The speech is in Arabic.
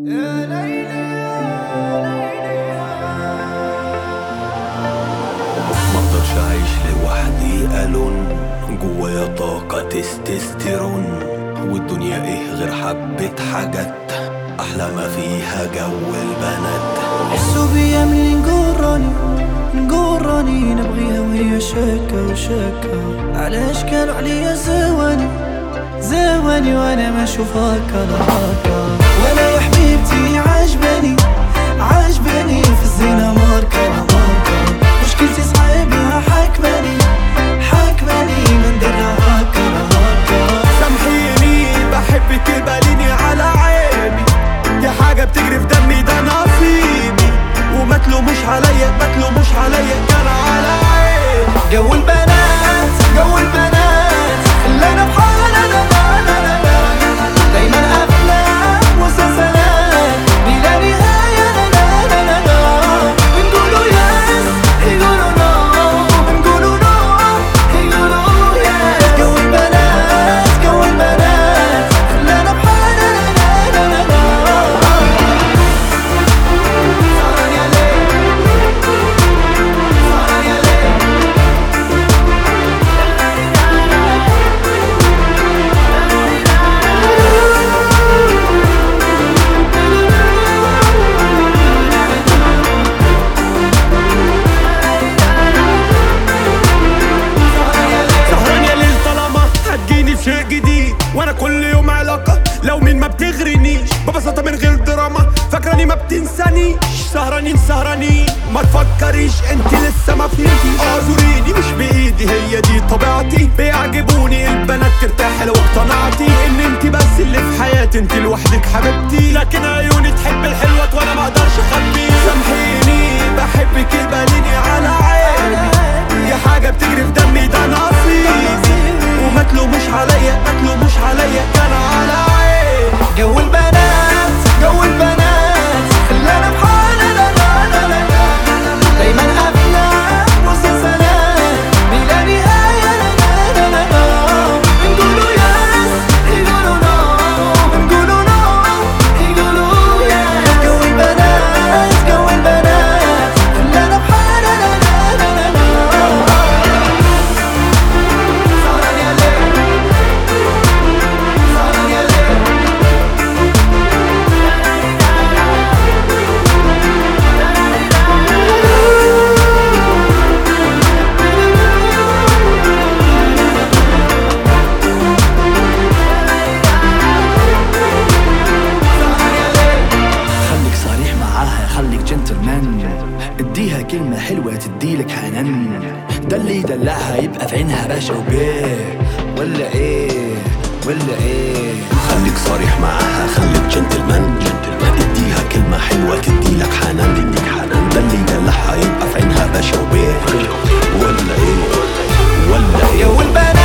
يا ليلي يا ليلي مقدرش اعيش لوحدي الون، جوايا طاقة تستوستيرون، والدنيا ايه غير حبة حاجات احلى ما فيها جو البنات. حسوا بيا مني نقراني نبغيها وهي شاكة وشاكة على اشكال عليا زواني وانا ما اشوف هاكا لا هاكا. ولا يا حبيبتي عجباني في الزينة ماركة مشكلتي صعيبها حاكماني من درها هاكا لا هاكا. سامحيني بحبك باليني على عيبي، دي حاجة بتجري في دمي ده نصيبي، وما تلوموش عليا كان على عيبي. جو البنات خلانا بحالنا دايما أفلام ومسلسلات بلا نهاية بنقولوا يس يقولوا نو، بنقولوا نو يقولوا يس. جو البنات خلانا بحالنا صار يا ليل صار يا ليل. سهران يا ليل طالما هتجيني في شيء جديد، وانا كل يوم علاقة لو مين ما بتغرنيش ببساطة من غير دراما، فاكراني ما بتنسانيش. سهرانين ما تفكريش انت لسه ما فهمتيش. اعذريني مش بايدي هي دي طبيعتي، بيعجبوني البنات ترتاح لو اقتنعتي ان انت بس اللي في حياتي، انت لوحدك حبيبتي، لكن عيوني تحب الحلوة وانا ما اقدرش اخبيه. سامحيني بحبك باليني على عيبي، دي حاجة بتجري في دمي ده نصيبي، وما تلوموش عليا كان على عيبي. جو البنات خلانا بحالنا دايما أفلام ومسلسلات بلا نهاية بنقولوا يس يقولوا نو، بنقولوا نو يقولوا يس. جو البنات خلانا بحالنا صار يا ليل صار يا ليل. خليك صريح معاها، خليك جنتلمان، اديها كلمة حلوة تديلك حنان، ده اللي يدلعها يبقى في عينها باشا وبيه، ولا ايه خليك صريح معاها، خليك جنتلمان، اديها كلمة حلوة تديلك حنان، ده اللي يدلعها يبقى في عينها باشا وبيه، ولا ايه جو البنات